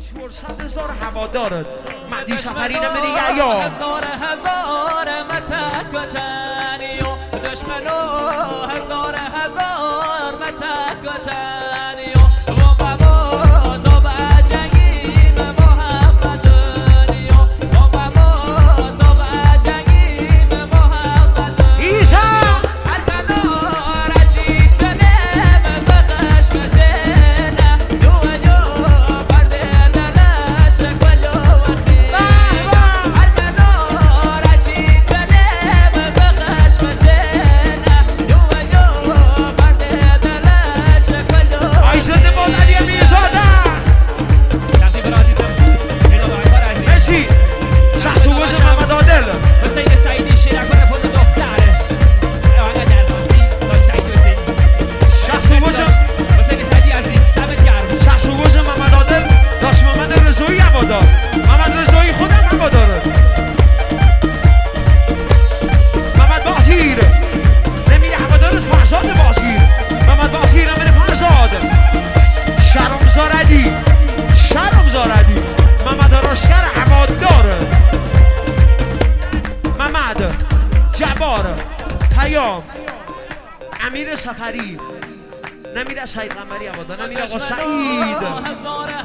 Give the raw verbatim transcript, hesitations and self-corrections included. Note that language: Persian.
چهارصد هزار هوادارت مهدی سفری نمیری یا هزار هزار متک و تنی و دشمنو هزار هزار متک و تنی و بابا تو بجنگیم محمدونی و بابا تو بجنگیم محمدونی ایسا هر کنار چی چنه بقش بشنه دو جو برده دلش کلو وخی هر کنار چی چنه بقش بشنه دو جو برده دلش کلو آیزاده بال علی امیرزاده مسی شخص وز محمد عادل حسین سعیدی شیرکان پول دختره آقا درخواستی دای سعید حسین شخص وز حسین سعیدی عزیز دمت گرم شخص وز محمد عادل داشت محمد رضایی هوادار محمد رضایی خودم هواداره محمد بازیر نمیره هوادارت فرزاد بازیر محمد بازیر نمیره فرزاد شرم زاردی شرم زاردی محمد راشکر هواداره محمد جبار پیام امیر سفری نمیره سعید قمری هوادار نمیره آقا سعید هزار